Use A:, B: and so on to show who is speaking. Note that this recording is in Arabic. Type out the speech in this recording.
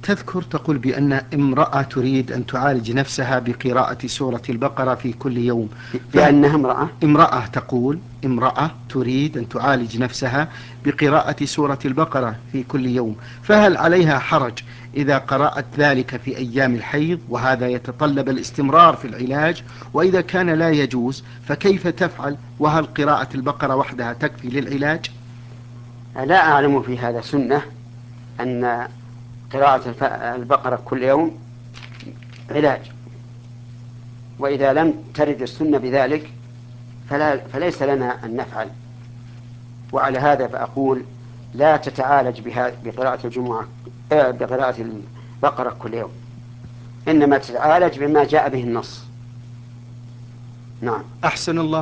A: تذكر تقول بأن امرأة تريد أن تعالج نفسها بقراءة سورة البقرة في كل يوم.
B: بأنها
A: امرأة تقول امرأة تريد أن تعالج نفسها بقراءة سورة البقرة في كل يوم، فهل عليها حرج إذا قرأت ذلك في أيام الحيض وهذا يتطلب الاستمرار في العلاج؟ وإذا كان لا يجوز فكيف تفعل؟ وهل قراءة البقرة وحدها تكفي للعلاج؟
B: لا أعلم في هذا سنة أن قراءة البقرة كل يوم علاج، وإذا لم ترد السنة بذلك فليس لنا أن نفعل. وعلى هذا فأقول لا تتعالج بقراءة الجمعة بقراءة البقرة كل يوم، إنما تتعالج بما جاء به النص. نعم.
A: أحسن الله